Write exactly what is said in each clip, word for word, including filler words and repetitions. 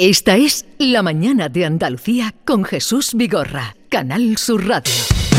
Esta es La Mañana de Andalucía con Jesús Vigorra, Canal Sur Radio.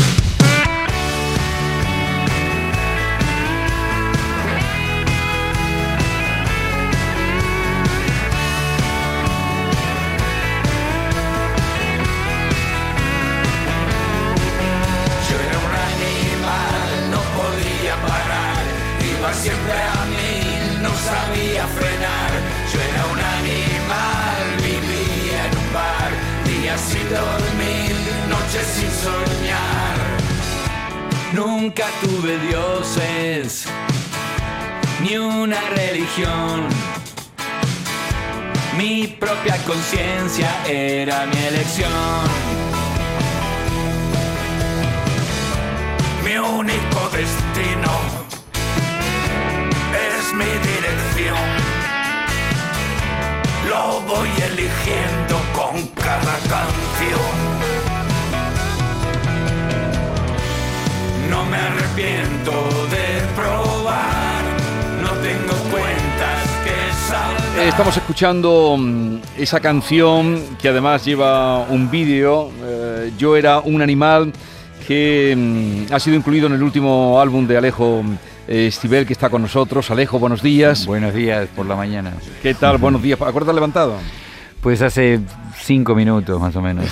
Siempre a mí, no sabía frenar. Yo era un animal, vivía en un bar, días sin dormir, noches sin soñar. Nunca tuve dioses, ni una religión. Mi propia conciencia era mi elección. Mi único destino es mi dirección, lo voy eligiendo con cada canción. No me arrepiento de probar, no tengo cuentas que saldar. Estamos escuchando esa canción que además lleva un vídeo, eh, Yo era un animal, que mm, ha sido incluido en el último álbum de Alejo Stivel, que está con nosotros. Alejo, buenos días. Buenos días por la mañana. ¿Qué tal? Buenos días. ¿A qué hora te has levantado? Pues hace cinco minutos más o menos.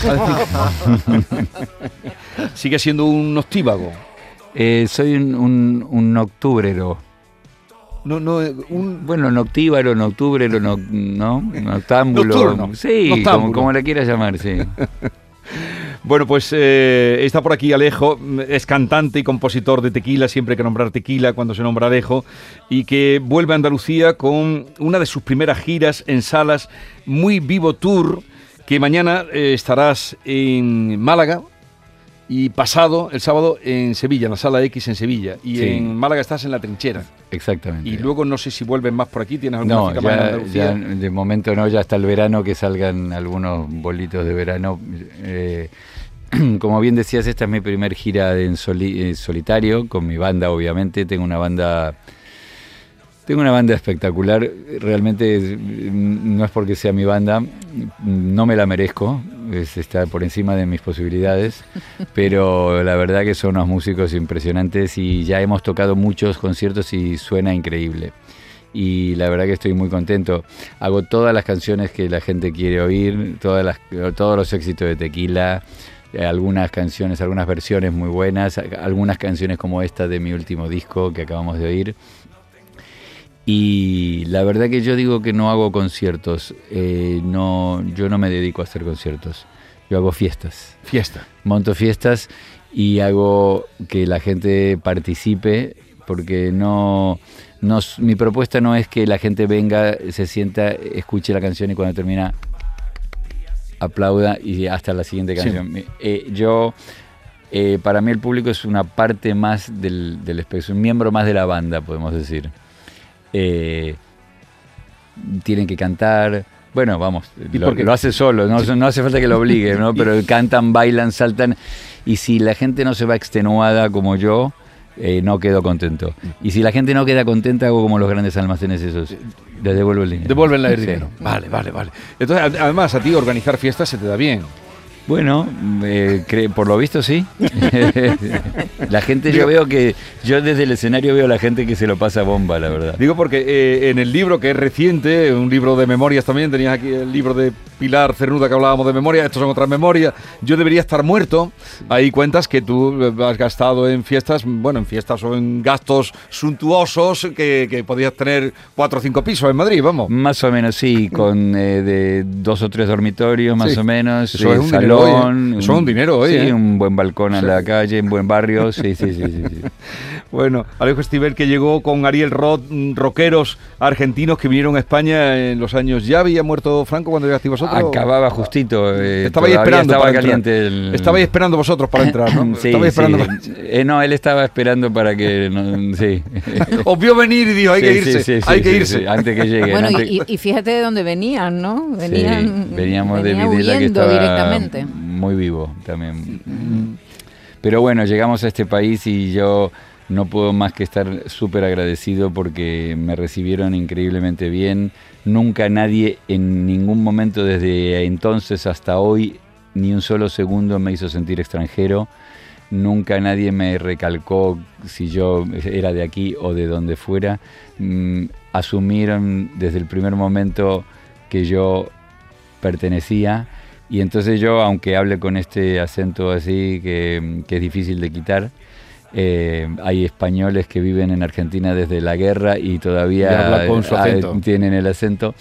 ¿Sigue siendo un noctívago? Eh, soy un, un, un noctubrero. No, no, un... Bueno, noctívaro, noctubrero, no, ¿no? Noctámbulo. Nocturno. Sí, Noctámbulo. Como, como la quieras llamar, sí. Bueno, pues eh, está por aquí Alejo, es cantante y compositor de Tequila, siempre hay que nombrar Tequila cuando se nombra Alejo, y que vuelve a Andalucía con una de sus primeras giras en salas, Muy Vivo Tour, que mañana eh, estarás en Málaga y pasado, el sábado, en Sevilla, en la Sala X en Sevilla, y sí. En Málaga estás en La Trinchera. Exactamente. Y luego no sé si vuelven más por aquí, ¿tienes alguna no, cita ya, más en Andalucía? Ya, de momento no, ya hasta el verano que salgan algunos bolitos de verano. Eh, como bien decías, esta es mi primer gira en soli, eh, solitario, con mi banda obviamente, tengo una banda... Tengo una banda espectacular, realmente no es porque sea mi banda, no me la merezco, es, está por encima de mis posibilidades, pero la verdad que son unos músicos impresionantes y ya hemos tocado muchos conciertos y suena increíble. Y la verdad que estoy muy contento. Hago todas las canciones que la gente quiere oír, todas las, todos los éxitos de Tequila, algunas canciones, algunas versiones muy buenas, algunas canciones como esta de mi último disco que acabamos de oír. Y la verdad que yo digo que no hago conciertos, eh, no, yo no me dedico a hacer conciertos, yo hago fiestas. Fiesta. Monto fiestas y hago que la gente participe, porque no, no, mi propuesta no es que la gente venga, se sienta, escuche la canción y cuando termina aplauda y hasta la siguiente canción. Sí. Eh, yo... Eh, para mí el público es una parte más del, del espectro, un miembro más de la banda, podemos decir. Eh, tienen que cantar, bueno, vamos, lo, lo hace solo, no, no hace falta que lo obligue, ¿no? Pero cantan, bailan, saltan, y si la gente no se va extenuada como yo, eh, no quedo contento. Y si la gente no queda contenta, hago como los grandes almacenes esos, les devuelvo el dinero. Devuelven el dinero. Sí. Vale, vale, vale. Entonces, además, a ti organizar fiestas se te da bien. Bueno, eh, cre- por lo visto sí. La gente, yo veo que, yo desde el escenario veo a la gente que se lo pasa bomba, la verdad. Digo porque eh, en el libro, que es reciente, un libro de memorias también, tenías aquí el libro de Pilar Cernuda que hablábamos de memoria, estos son otras memorias, Yo debería estar muerto. Ahí cuentas que tú has gastado en fiestas, bueno, en fiestas o en gastos suntuosos que, que podías tener cuatro o cinco pisos en Madrid, vamos. Más o menos, sí, con eh, de dos o tres dormitorios, más sí. o menos. Eso eh, es un salón, dinero hoy, ¿eh? Eso es un dinero hoy, Sí, ¿eh? un buen balcón en sí. la calle, un buen barrio, sí, sí, sí, sí, sí. Bueno, Alejo Stivel, que llegó con Ariel Roth, rockeros argentinos que vinieron a España en los años... ¿Ya había muerto Franco cuando llegaste vosotros? Acababa justito. Eh, Estabais esperando estaba para caliente el... Estabais esperando vosotros para entrar, ¿no? Sí, Estabais esperando sí. para... Eh, no, él estaba esperando para que... No, sí. Os vio venir y dijo, hay sí, que irse, sí, sí, hay sí, que sí, irse. Sí, antes que lleguen. Bueno, antes... y, y fíjate de dónde venían, ¿no? Venían, sí, veníamos venía de Videla, que estaba directamente. muy vivo también. Pero bueno, llegamos a este país y yo no puedo más que estar súper agradecido porque me recibieron increíblemente bien. Nunca nadie en ningún momento desde entonces hasta hoy, ni un solo segundo me hizo sentir extranjero. Nunca nadie me recalcó si yo era de aquí o de donde fuera. Mm, asumieron desde el primer momento que yo pertenecía. Y entonces yo, aunque hable con este acento así, que, que es difícil de quitar, eh, hay españoles que viven en Argentina desde la guerra y todavía con su acento. tienen el acento.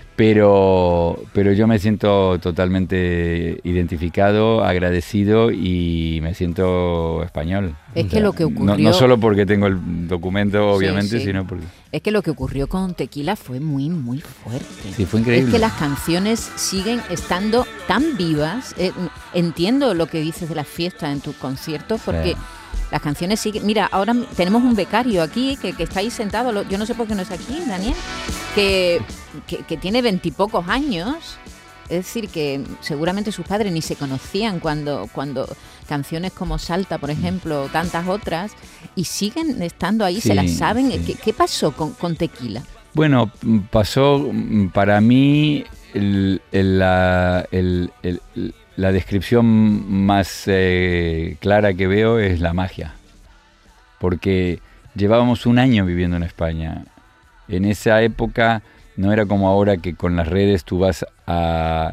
Pero, pero yo me siento totalmente identificado, agradecido y me siento español. Es O que sea, lo que ocurrió... No, no solo porque tengo el documento, obviamente, sí, sí. sino porque... Es que lo que ocurrió con Tequila fue muy, muy fuerte. Sí, fue increíble. Es que las canciones siguen estando tan vivas. Eh, entiendo lo que dices de las fiestas en tus conciertos, porque... Sí. Las canciones siguen... Mira, ahora tenemos un becario aquí que, que está ahí sentado, lo, yo no sé por qué no está aquí, Daniel, que, que, que tiene veintipocos años, es decir, que seguramente sus padres ni se conocían cuando, cuando canciones como Salta, por ejemplo, o tantas otras, y siguen estando ahí, Sí, se las saben. sí. ¿Qué, qué pasó con, con Tequila? Bueno, pasó para mí el, el, la, el, el, la descripción más eh, clara que veo es la magia, porque llevábamos un año viviendo en España. En esa época no era como ahora que con las redes tú vas a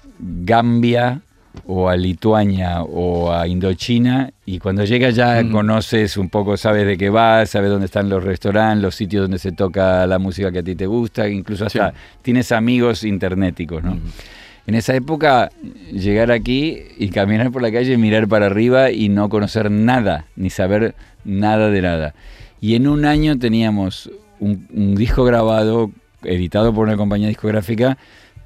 Gambia o a Lituania o a Indochina y cuando llegas ya mm. conoces un poco, sabes de qué vas, sabes dónde están los restaurantes, los sitios donde se toca la música que a ti te gusta, incluso hasta sí. tienes amigos internéticos, ¿no? Mm. En esa época, llegar aquí y caminar por la calle y mirar para arriba y no conocer nada, ni saber nada de nada. Y en un año teníamos un, un disco grabado, editado por una compañía discográfica,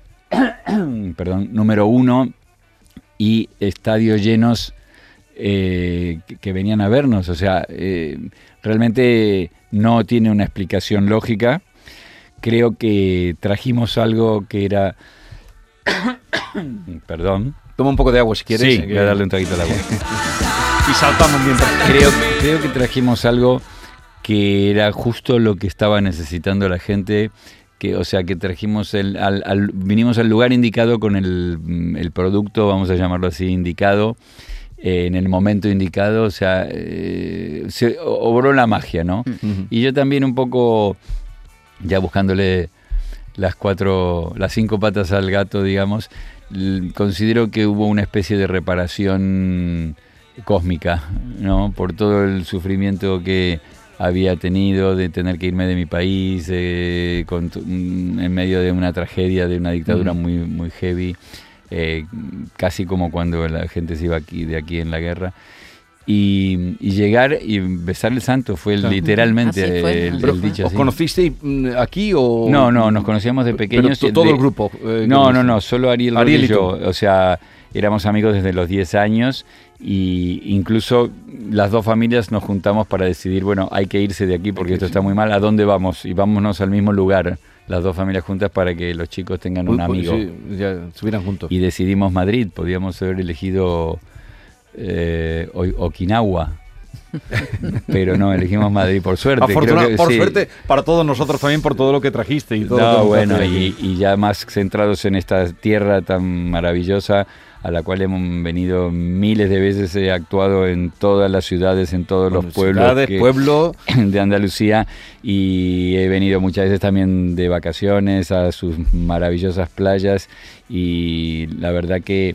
perdón, número uno, y estadios llenos eh, que, que venían a vernos. O sea, eh, realmente no tiene una explicación lógica. Creo que trajimos algo que era... Perdón. Toma un poco de agua si quieres. Sí, voy a darle un traguito al agua. Y saltamos mientras. Creo, creo que trajimos algo que era justo lo que estaba necesitando la gente. Que, o sea, que trajimos el, al, al, vinimos al lugar indicado con el, el producto, vamos a llamarlo así, indicado, eh, en el momento indicado. O sea, eh, se obró la magia, ¿no? Uh-huh. Y yo también un poco, ya buscándole las cuatro, las cinco patas al gato, digamos, considero que hubo una especie de reparación cósmica, ¿no? Por todo el sufrimiento que había tenido de tener que irme de mi país, eh, con, en medio de una tragedia, de una dictadura mm. muy, muy heavy, eh, casi como cuando la gente se iba aquí, de aquí en la guerra. Y, y llegar y besar el santo fue el, literalmente fue. el, el dicho. ¿Os conocisteis aquí o...? No, no, nos conocíamos de pequeños. Pero todo de, el grupo. Eh, no, no, no, solo Ariel, Ariel y yo. O sea, éramos amigos desde los diez años y incluso las dos familias nos juntamos para decidir, bueno, hay que irse de aquí porque esto está muy mal, ¿a dónde vamos? Y vámonos al mismo lugar, las dos familias juntas, para que los chicos tengan un amigo. Sí, ya estuvieran juntos. Y decidimos Madrid, podíamos haber elegido... Eh, Okinawa, pero no, elegimos Madrid, por suerte. Afortunado, creo que, por sí. suerte, para todos nosotros también, por todo lo que trajiste y todo no, lo que bueno, y, y ya más centrados en esta tierra tan maravillosa a la cual hemos venido miles de veces. He actuado en todas las ciudades, en todos bueno, los pueblos ciudades, que, pueblo. de Andalucía, y he venido muchas veces también de vacaciones a sus maravillosas playas, y la verdad que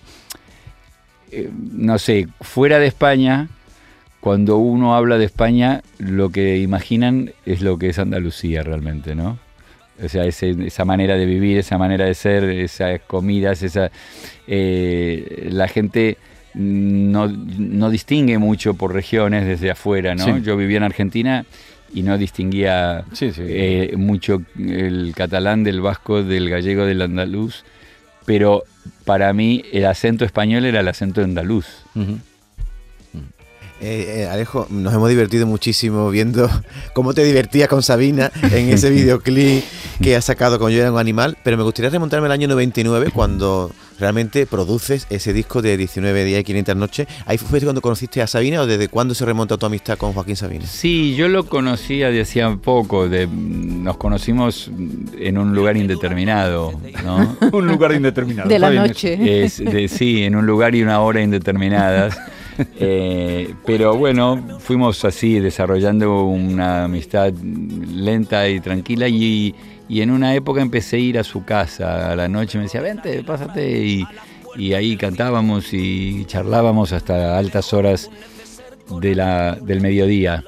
no sé, fuera de España, cuando uno habla de España, lo que imaginan es lo que es Andalucía realmente, ¿no? O sea, ese, esa manera de vivir, esa manera de ser, esas comidas, esa, eh, la gente no, no distingue mucho por regiones desde afuera, ¿no? Sí. Yo vivía en Argentina y no distinguía sí, sí. Eh, mucho el catalán del vasco, del gallego, del andaluz, pero para mí el acento español era el acento andaluz. Uh-huh. Eh, eh, Alejo, nos hemos divertido muchísimo viendo cómo te divertías con Sabina en ese videoclip que has sacado con Yo era un animal, pero me gustaría remontarme al año noventa y nueve, cuando realmente produces ese disco de diecinueve días y quinientas noches. ¿Ahí fue cuando conociste a Sabina o desde cuándo se remonta tu amistad con Joaquín Sabina? Sí, yo lo conocía de hacía poco, de, nos conocimos en un lugar indeterminado, ¿no? Un lugar indeterminado. De la está bien. noche. Es de, sí, en un lugar y una hora indeterminadas. Eh, pero bueno, fuimos así desarrollando una amistad lenta y tranquila y, y en una época empecé a ir a su casa a la noche, me decía, vente, pásate, y, y ahí cantábamos y charlábamos hasta altas horas de la, del mediodía.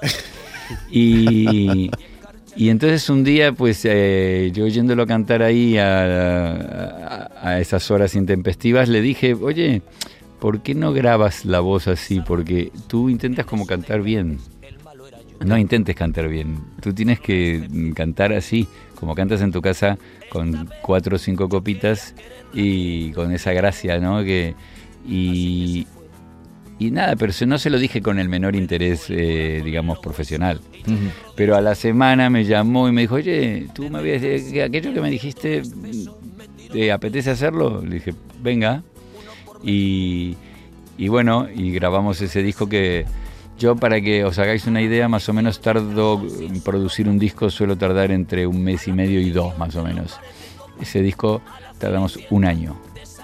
Y, y entonces un día, pues eh, yo oyéndolo cantar ahí a, a, a esas horas intempestivas, le dije, oye, ¿por qué no grabas la voz así? Porque tú intentas como cantar bien. No intentes cantar bien. Tú tienes que cantar así, como cantas en tu casa, con cuatro o cinco copitas y con esa gracia, ¿no? Que, y, y nada, pero no se lo dije con el menor interés, eh, digamos, profesional. Uh-huh. Pero a la semana me llamó y me dijo, oye, tú me habías, aquello que me dijiste, ¿te apetece hacerlo? Le dije, venga. Y, y bueno, y grabamos ese disco que yo, para que os hagáis una idea, más o menos tardo en producir un disco, suelo tardar entre un mes y medio y dos más o menos. Ese disco tardamos un año,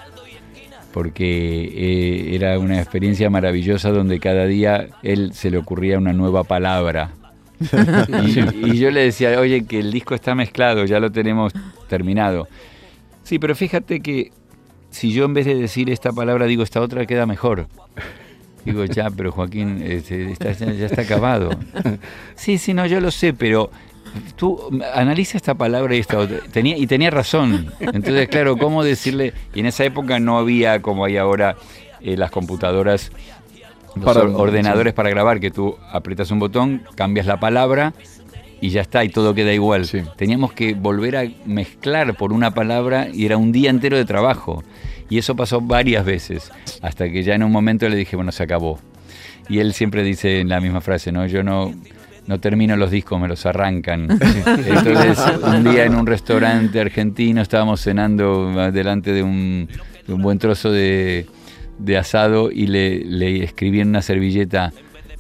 porque eh, era una experiencia maravillosa donde cada día él se le ocurría una nueva palabra. y, y yo le decía, oye, que el disco está mezclado, ya lo tenemos terminado. Sí, pero fíjate que si yo en vez de decir esta palabra digo esta otra, queda mejor. Digo, ya, pero Joaquín, este, está, ya está acabado. Sí, sí, no, yo lo sé, pero tú analiza esta palabra y esta otra. Tenía, y tenía razón. Entonces, claro, ¿cómo decirle? Y en esa época no había, como hay ahora, eh, las computadoras, los para, ordenadores sí. para grabar, que tú aprietas un botón, cambias la palabra y ya está, y todo queda igual. Sí. Teníamos que volver a mezclar por una palabra y era un día entero de trabajo. Y eso pasó varias veces, hasta que ya en un momento le dije, bueno, se acabó. Y él siempre dice la misma frase, ¿no? Yo no, no termino los discos, me los arrancan. Entonces, un día en un restaurante argentino estábamos cenando delante de un, de un buen trozo de, de asado y le, le escribí en una servilleta,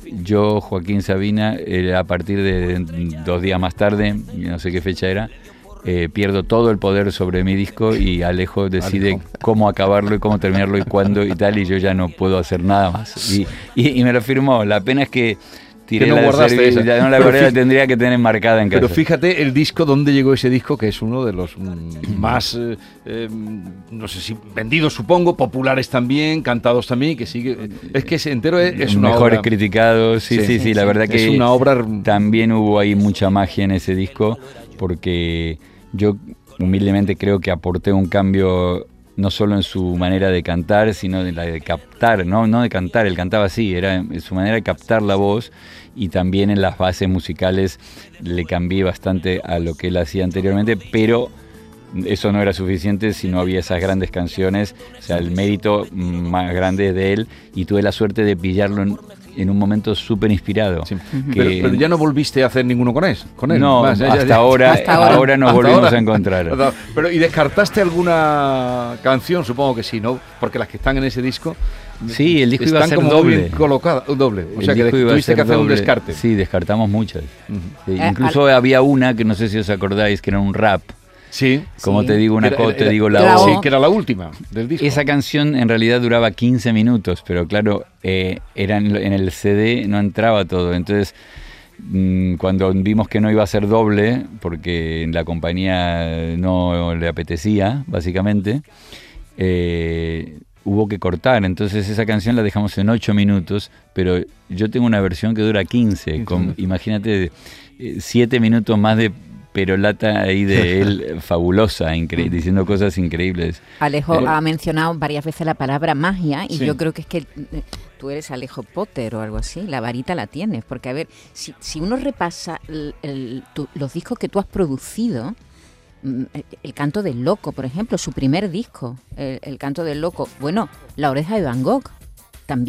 yo, Joaquín Sabina, eh, a partir de dos días más tarde, no sé qué fecha era, Eh, pierdo todo el poder sobre mi disco y Alejo decide Alejo. cómo acabarlo y cómo terminarlo y cuándo y tal, y yo ya no puedo hacer nada más. Y, y, y me lo firmó. La pena es que tiré que no la servilleta, no la guardé, la tendría que tener marcada en casa. Pero fíjate el disco, dónde llegó ese disco, que es uno de los mm, más, eh, eh, no sé si vendidos, supongo, populares también, cantados también, que sigue. Es que ese entero es, es una Mejores obra. criticados, sí, sí, sí, sí, sí, la verdad que es una obra. También hubo ahí mucha magia en ese disco, porque yo humildemente creo que aporté un cambio no solo en su manera de cantar, sino de la de captar, no, no de cantar, él cantaba así, era en su manera de captar la voz, y también en las bases musicales le cambié bastante a lo que él hacía anteriormente, pero eso no era suficiente si no había esas grandes canciones. O sea, el mérito más grande es de él, y tuve la suerte de pillarlo en, en un momento súper inspirado. Sí. Que, pero, pero ya no volviste a hacer ninguno con él. Con él no, más, ya, hasta, ya, ahora, hasta ahora, ahora nos hasta volvimos ahora. a encontrar. Pero, ¿y descartaste alguna canción? Supongo que sí, ¿no? Porque las que están en ese disco... Sí, el disco iba a ser como doble. Muy bien colocada, doble. O el sea que tuviste que hacer doble. un descarte. Sí, descartamos muchas. Uh-huh. Sí, eh, incluso al... había una que no sé si os acordáis, que era un rap. Sí. Como sí. te digo una cosa, te digo la, la O. Sí, que era la última del disco. Esa canción en realidad duraba quince minutos, pero claro, eh, era en, en el C D no entraba todo. Entonces, mmm, cuando vimos que no iba a ser doble, porque la compañía no le apetecía, básicamente, eh, hubo que cortar. Entonces esa canción la dejamos en ocho minutos, pero yo tengo una versión que dura quince, con, imagínate, siete minutos más de perolata ahí de él, fabulosa, incre- diciendo cosas increíbles. Alejo eh, ha mencionado varias veces la palabra magia, y sí. yo creo que es que tú eres Alejo Potter o algo así, la varita la tienes, porque a ver, si, si uno repasa el, el, tu, los discos que tú has producido, el, el Canto del Loco, por ejemplo, su primer disco, el, el Canto del Loco, bueno, La Oreja de Van Gogh, también,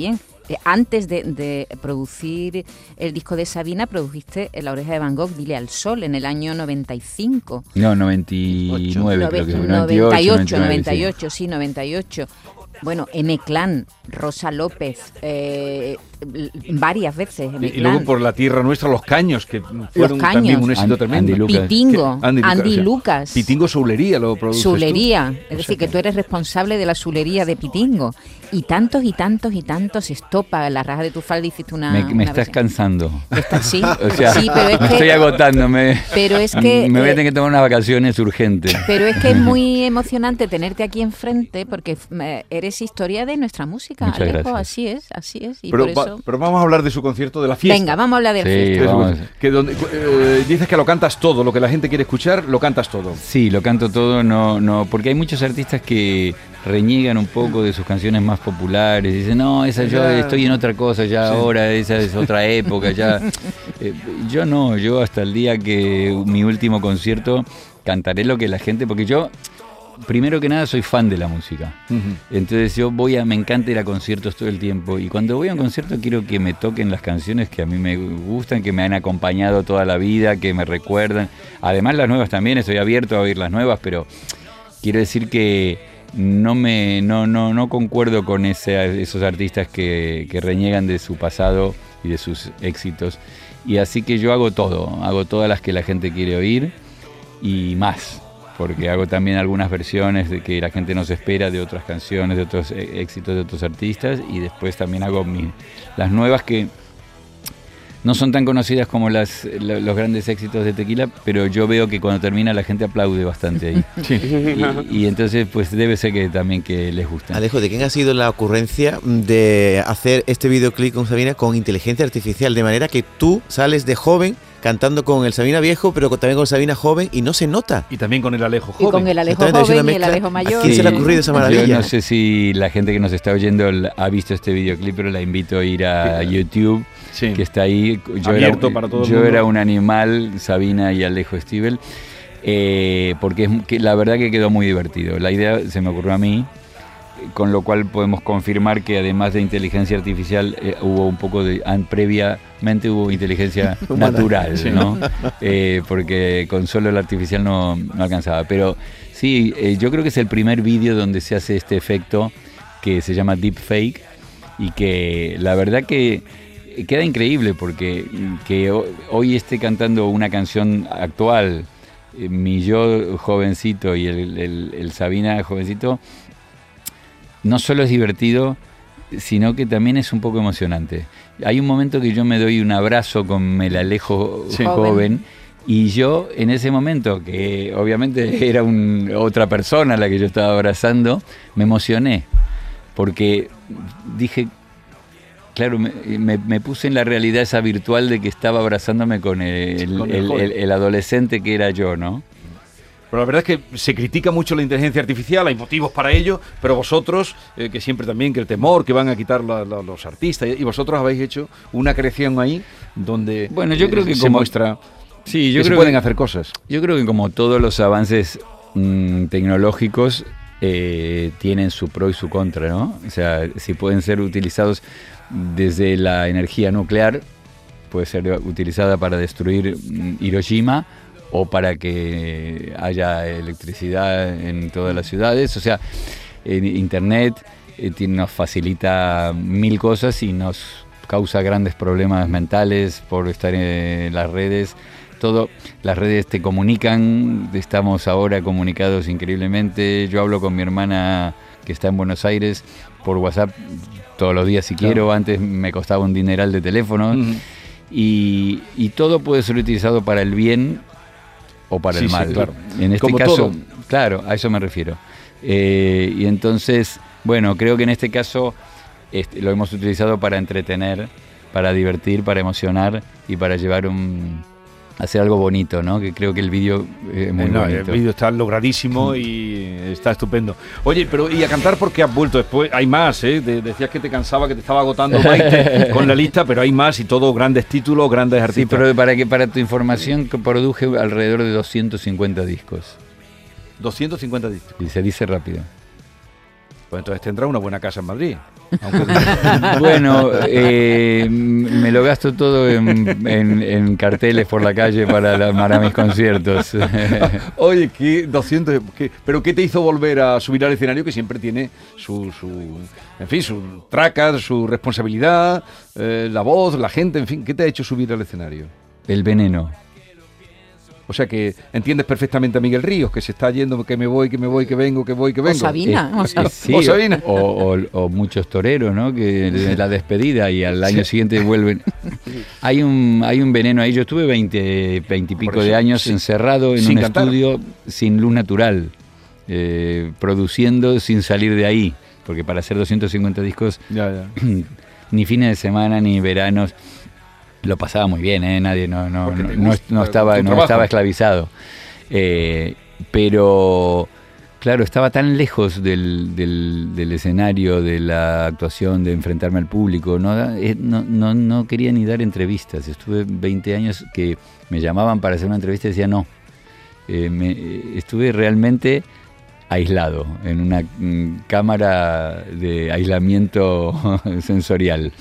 eh, antes de, de producir el disco de Sabina, produjiste La oreja de Van Gogh, Dile al sol, en el año noventa y cinco. No, noventa y nueve creo que fue. noventa y ocho, noventa y ocho, sí, noventa y ocho. Bueno, M-Clan, Rosa López, eh, varias veces M-Clan. Y luego por La tierra nuestra, Los Caños, que fueron Los Caños. también un éxito And, tremendo. Andy Lucas. Pitingo, Que- Andy Lucas, Andy o sea, Lucas. Pitingo Soulería lo produces tú. Sulería, es O sea decir, que tú eres responsable de la sulería de Pitingo. Y tantos y tantos y tantos estopa, La raja de tu falda hiciste una... Me, me una estás versión. cansando. Está- sí, O sea, sí, pero es me que... estoy agotándome. Pero es que, Me voy a eh, tener que tomar unas vacaciones urgentes. Pero es que es muy emocionante tenerte aquí enfrente porque eh, eres historia de nuestra música, Muchas Alejo, gracias. así es, así es. Y Pero, por va- eso... pero vamos a hablar de su concierto de la fiesta. Venga, vamos a hablar del Sí, fiesta. Que es- vamos. que donde, eh, dices que lo cantas todo, lo que la gente quiere escuchar, lo cantas todo. Sí, lo canto todo, no, no, porque hay muchos artistas que reniegan un poco de sus canciones más populares, dicen, no, esa yo Ya. estoy en otra cosa ya Sí. ahora, esa es otra época ya. Eh, yo no, yo hasta el día que mi último concierto cantaré lo que la gente, porque yo, primero que nada, soy fan de la música. Ujú. Entonces yo voy a, me encanta ir a conciertos todo el tiempo y cuando voy a un concierto quiero que me toquen las canciones que a mí me gustan, que me han acompañado toda la vida, que me recuerdan. Además las nuevas también, estoy abierto a oír las nuevas, pero quiero decir que no me no no no concuerdo con ese, esos artistas que, que reniegan de su pasado y de sus éxitos. Y así que yo hago todo, hago todas las que la gente quiere oír y más. Porque hago también algunas versiones de que la gente no se espera de otras canciones, de otros eh, éxitos de otros artistas y después también hago mi, las nuevas que no son tan conocidas como las, lo- los grandes éxitos de Tequila, pero yo veo que cuando termina la gente aplaude bastante ahí. Y, y entonces pues debe ser que también que les gusta. Alejo, ¿de quién ha sido la ocurrencia de hacer este videoclip con Sabina con inteligencia artificial? De manera que tú sales de joven cantando con el Sabina viejo, pero con- también con el Sabina joven y no se nota. Y también con el Alejo Y joven. con el Alejo Exactamente, es una joven y el mezcla. Alejo mayor. ¿A quién se le ha ocurrido esa maravilla? Yo no sé si la gente que nos está oyendo la- ha visto este videoclip, pero la invito a ir a YouTube, Sí. que está ahí. Yo Abierto era, para todo el yo mundo. era un animal, Sabina y Alejo Stivel, eh, porque es, que la verdad que quedó muy divertido. La idea se me ocurrió a mí, con lo cual podemos confirmar que además de inteligencia artificial eh, hubo un poco de, an- previamente hubo inteligencia Humana. natural, Sí. ¿no? Eh, porque con solo el artificial no, no alcanzaba. Pero sí, eh, yo creo que es el primer vídeo donde se hace este efecto que se llama deepfake y que la verdad que queda increíble porque que ho- hoy esté cantando una canción actual, eh, mi yo jovencito y el, el- el Sabina jovencito, no solo es divertido, sino que también es un poco emocionante. Hay un momento que yo me doy un abrazo con el Alejo Sí. joven y yo en ese momento, que obviamente era un, otra persona a la que yo estaba abrazando, me emocioné porque dije, claro, me, me- me puse en la realidad esa virtual de que estaba abrazándome con el, Con el el- joven. el- el adolescente que era yo, ¿no? Pero la verdad es que se critica mucho la inteligencia artificial, hay motivos para ello, pero vosotros, eh, que siempre también, que el temor, que van a quitar la- la- los artistas, y vosotros habéis hecho una creación ahí donde Bueno, yo eh, creo que se como- muestra Sí, que yo se creo pueden que, hacer cosas. yo creo que como todos los avances mm, tecnológicos eh, tienen su pro y su contra, ¿no? O sea, si pueden ser utilizados desde la energía nuclear, puede ser utilizada para destruir mm, Hiroshima o para que haya electricidad en todas las ciudades. O sea, en Internet eh, tiene- nos facilita mil cosas y nos causa grandes problemas mentales por estar en las redes. Todo, las redes te comunican, estamos ahora comunicados increíblemente. Yo hablo con mi hermana que está en Buenos Aires por WhatsApp todos los días si Claro. quiero. Antes me costaba un dineral de teléfono. Ujú. Y, y todo puede ser utilizado para el bien o para Sí, el sí, mal. claro. En este Como caso, todo. claro, a eso me refiero. Eh, y entonces, bueno, creo que en este caso este, lo hemos utilizado para entretener, para divertir, para emocionar y para llevar un hacer algo bonito, ¿no? Que creo que el vídeo es muy Eh, no, bonito. el vídeo está logradísimo y está estupendo. Oye, pero ¿y a cantar por qué has vuelto después? Hay más, ¿eh? De- decías que te cansaba, que te estaba agotando Maite con la lista, pero hay más y todo grandes títulos, grandes Sí, artistas. pero para que para tu información que produje alrededor de doscientos cincuenta discos. doscientos cincuenta discos. Y se dice rápido. Pues entonces tendrá una buena casa en Madrid. Aunque... Bueno, eh, me lo gasto todo en, en, en carteles por la calle para, la, para mis conciertos. Oye, ¿qué doscientos? ¿Qué, ¿Pero qué te hizo volver a subir al escenario que siempre tiene su, su en fin, sus tracas, su responsabilidad, eh, la voz, la gente, en fin? ¿Qué te ha hecho subir al escenario? El veneno. O sea que entiendes perfectamente a Miguel Ríos, que se está yendo, que me voy, que me voy, que vengo, que voy, que vengo. O Sabina. Eh, o, Sabina. eh, sí, o Sabina. O, o, o muchos toreros, ¿no? Que de la despedida y al año sí. siguiente vuelven. Hay un hay un veneno ahí. Yo estuve veinte, veinte y pico de años sí. encerrado en sin un cantar. estudio sin luz natural, eh, produciendo sin salir de ahí, porque para hacer doscientos cincuenta discos, ya, ya. ni fines de semana ni veranos. Lo pasaba muy bien, ¿eh? Nadie no, no, no, no, no, estaba, no estaba esclavizado. Eh, pero, claro, estaba tan lejos del, del, del escenario, de la actuación, de enfrentarme al público. No, no, no, no quería ni dar entrevistas. Estuve veinte años que me llamaban para hacer una entrevista y decía no. Eh, me, estuve realmente aislado, en una mm, cámara de aislamiento sensorial.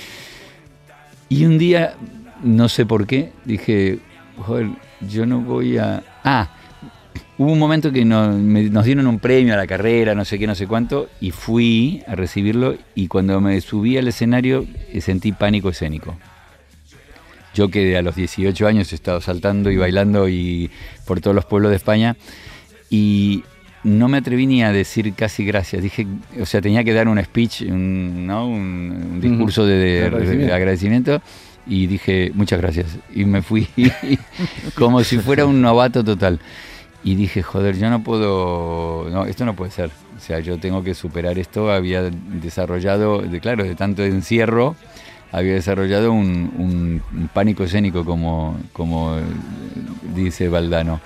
Y un día, no sé por qué, dije, joder, yo no voy a... Ah, hubo un momento que nos, me, nos dieron un premio a la carrera, no sé qué, no sé cuánto, y fui a recibirlo, y cuando me subí al escenario sentí pánico escénico. Yo que a los dieciocho años he estado saltando y bailando y por todos los pueblos de España, y no me atreví ni a decir casi gracias. Dije, o sea, tenía que dar un speech, un, ¿no? un, un discurso de, de, agradecimiento. de agradecimiento, y dije, muchas gracias. Y me fui como si fuera un novato total. Y dije, joder, yo no puedo, no, esto no puede ser. O sea, yo tengo que superar esto. Había desarrollado, de, claro, de tanto encierro, había desarrollado un, un, un pánico escénico, como, como dice Valdano.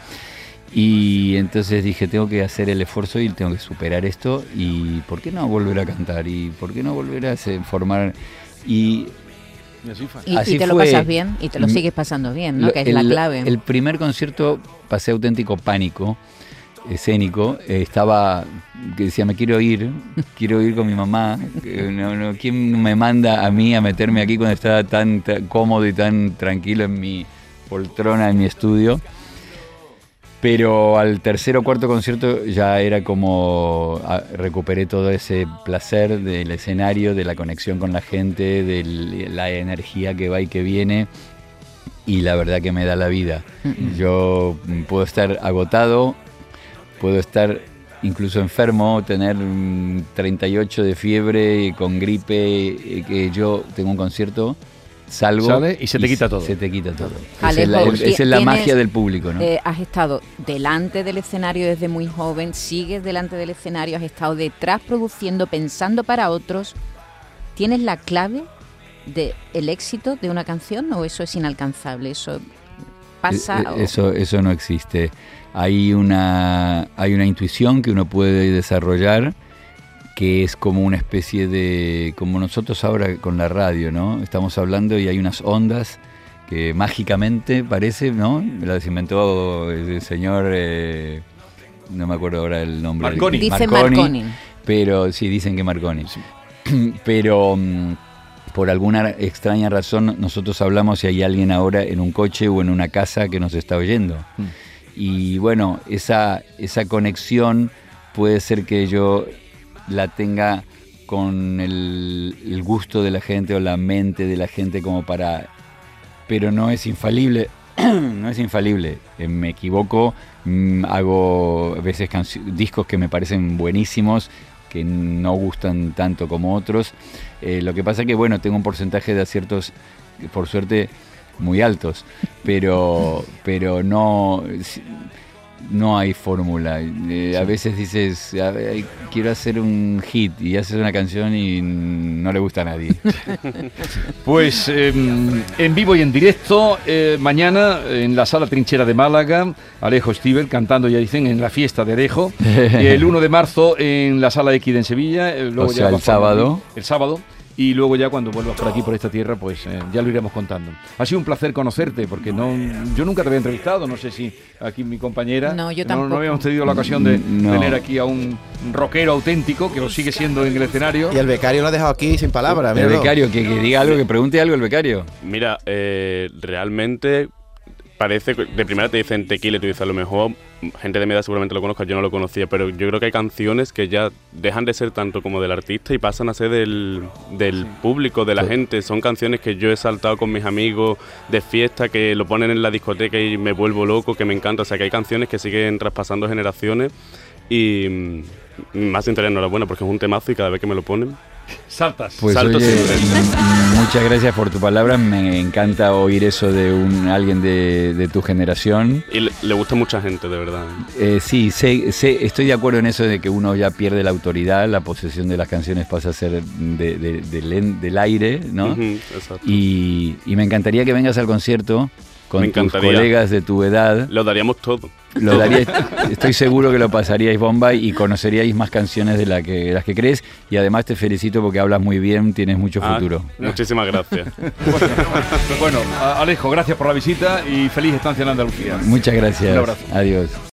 Y entonces dije, tengo que hacer el esfuerzo y tengo que superar esto, y ¿por qué no volver a cantar? ¿Y por qué no volver a hacer, formar? Y, y así fue. Y, así y te fue. Lo pasas bien, y te lo sigues pasando bien, ¿no? Lo, que es el, la clave. El primer concierto pasé auténtico pánico escénico, eh, estaba, que decía, me quiero ir, quiero ir con mi mamá, no, no, ¿quién me manda a mí a meterme aquí cuando estaba tan, tan cómodo y tan tranquilo en mi poltrona, en mi estudio? Pero al tercer o cuarto concierto ya era como a, recuperé todo ese placer del escenario, de la conexión con la gente, de la energía que va y que viene, y la verdad que me da la vida. Mm-hmm. Yo puedo estar agotado, puedo estar incluso enfermo, tener treinta y ocho de fiebre, con gripe, que yo tengo un concierto, salgo ¿Sale? y se te y quita todo. Se te quita todo. Alejo, esa es la, el, esa es la magia del público, ¿no? Eh, has estado delante del escenario desde muy joven, sigues delante del escenario, has estado detrás produciendo, pensando para otros. ¿Tienes la clave del éxito de una canción o eso es inalcanzable? ¿Eso pasa? Eh, eso, eso no existe. Hay una, hay una intuición que uno puede desarrollar, que es como una especie de, como nosotros ahora con la radio, ¿no? Estamos hablando y hay unas ondas que mágicamente parece, ¿no? Las inventó el señor, eh, no me acuerdo ahora el nombre. Marconi. Dice Marconi. Marconi. Pero sí, dicen que Marconi. Sí. Pero um, por alguna extraña razón nosotros hablamos y hay alguien ahora en un coche o en una casa que nos está oyendo. Mm. Y bueno, esa, esa conexión puede ser que yo la tenga con el, el gusto de la gente o la mente de la gente como para... Pero no es infalible, no es infalible. Eh, me equivoco, mmm, hago a veces canci- discos que me parecen buenísimos, que no gustan tanto como otros. Eh, lo que pasa que, bueno, tengo un porcentaje de aciertos, por suerte, muy altos, pero, pero no... No hay fórmula. Eh, sí. A veces dices, a ver, quiero hacer un hit y haces una canción y no le gusta a nadie. Pues eh, en vivo y en directo, eh, mañana en la Sala Trinchera de Málaga, Alejo Stivel cantando, ya dicen, en la fiesta de Alejo. Y el uno de marzo en la Sala Equide en Sevilla. Eh, luego o sea, ya el sábado. El sábado. y luego ya cuando vuelvas por aquí, por esta tierra, pues eh, ya lo iremos contando. Ha sido un placer conocerte, porque no, yo nunca te había entrevistado, no sé si aquí mi compañera... No, yo no, tampoco. no habíamos tenido la ocasión de No. tener aquí a un rockero auténtico, que lo sigue siendo en el escenario. Y el becario lo ha dejado aquí sin palabras. El míralo. becario, que, que diga algo, que pregunte algo el becario. Mira, eh, realmente parece que de primera te dicen tequila y tú dices a lo mejor gente de mi edad seguramente lo conozca, yo no lo conocía, pero yo creo que hay canciones que ya dejan de ser tanto como del artista y pasan a ser del, del público, de la Sí. gente. Son canciones que yo he saltado con mis amigos de fiesta, que lo ponen en la discoteca y me vuelvo loco, que me encanta. O sea que hay canciones que siguen traspasando generaciones y mm, más sincera enhorabuena porque es un temazo y cada vez que me lo ponen Saltas. Pues salto oye, siempre. muchas gracias por tu palabra. Me encanta oír eso de un alguien de, de tu generación. Y le, le gusta a mucha gente, de verdad. Eh, sí, sé, sé, estoy de acuerdo en eso de que uno ya pierde la autoridad, la posesión de las canciones pasa a ser de, de- del en- del aire, ¿no? Ujú, exacto. y, y me encantaría que vengas al concierto con Me tus encantaría. colegas de tu edad. Lo daríamos todo. Lo daríais- estoy seguro que lo pasaríais bomba y conoceríais más canciones de la que, las que crees. Y además te felicito porque hablas muy bien, tienes mucho Ah, futuro. muchísimas gracias. Bueno, a- Alejo, gracias por la visita y feliz estancia en Andalucía. Muchas gracias. Un abrazo. Adiós.